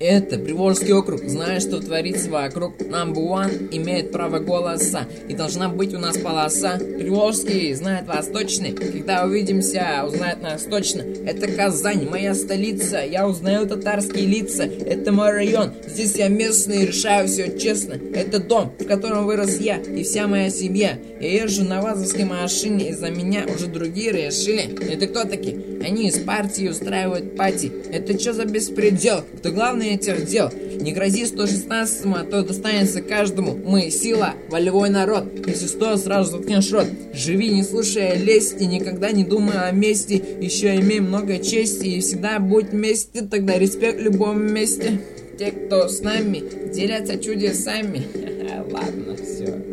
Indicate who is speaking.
Speaker 1: Это Приволжский округ. Знаешь, что творится вокруг? Number one имеет право голоса. И должна быть у нас полоса. Приволжский знает вас точно. Когда увидимся, узнает нас точно. Это Казань, моя столица. Я узнаю татарские лица. Это мой район. Здесь я местный и решаю все честно. Это дом, в котором вырос я и вся моя семья. Я езжу на вазовской машине. Из-за меня уже другие решили. Это кто такие? Они из партии устраивают пати. Это что за беспредел? Кто главный этих дел? Не грози 116-му, а то достанется каждому. Мы сила, волевой народ. Если что, сразу заткнешь рот. Живи, не слушая лести, никогда не думай о мести. Еще имей много чести и всегда будь вместе. Тогда респект в любом месте. Те, кто с нами, делятся чудесами. Ладно, все.